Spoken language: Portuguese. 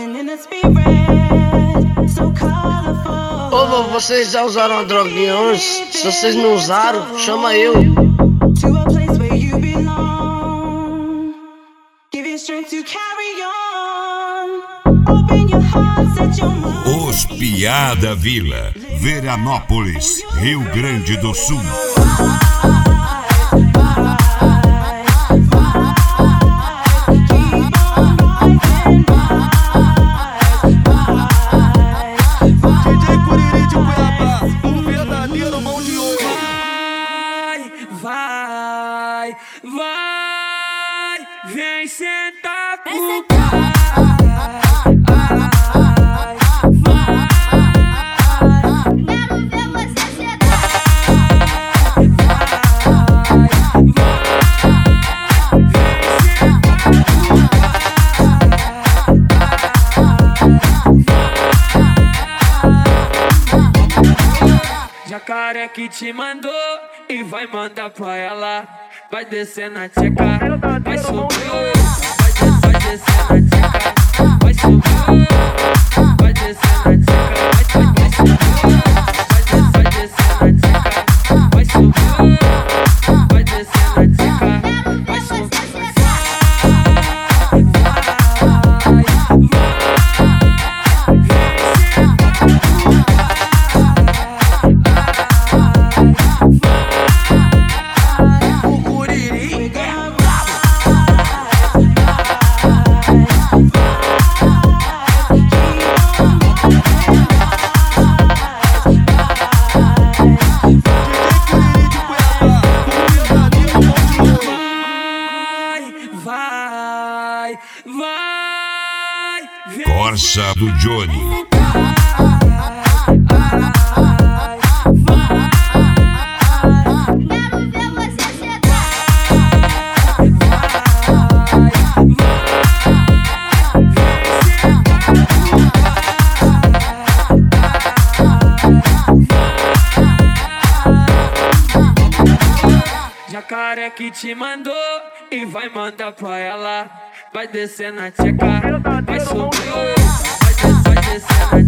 Ô, vocês já usaram a droguinha hoje? Se vocês não usaram, chama eu. Os Piá da Vila, Veranópolis, Rio Grande do Sul. Vai, vem sentar pro Jacaré que te mandou e vai mandar pra ela. Vai descer na tcheca, vai subir, vai descer na tcheca, vai subir, vai descer na tcheca, vai subir, vai descer na tcheca, vai subir, vai descer na tcheca, vai subir. Vai, Corsa do Johnny. Jacaré que te mandou e vai mandar pra ela. Vai descer na tcheca, vai subir, vai descer na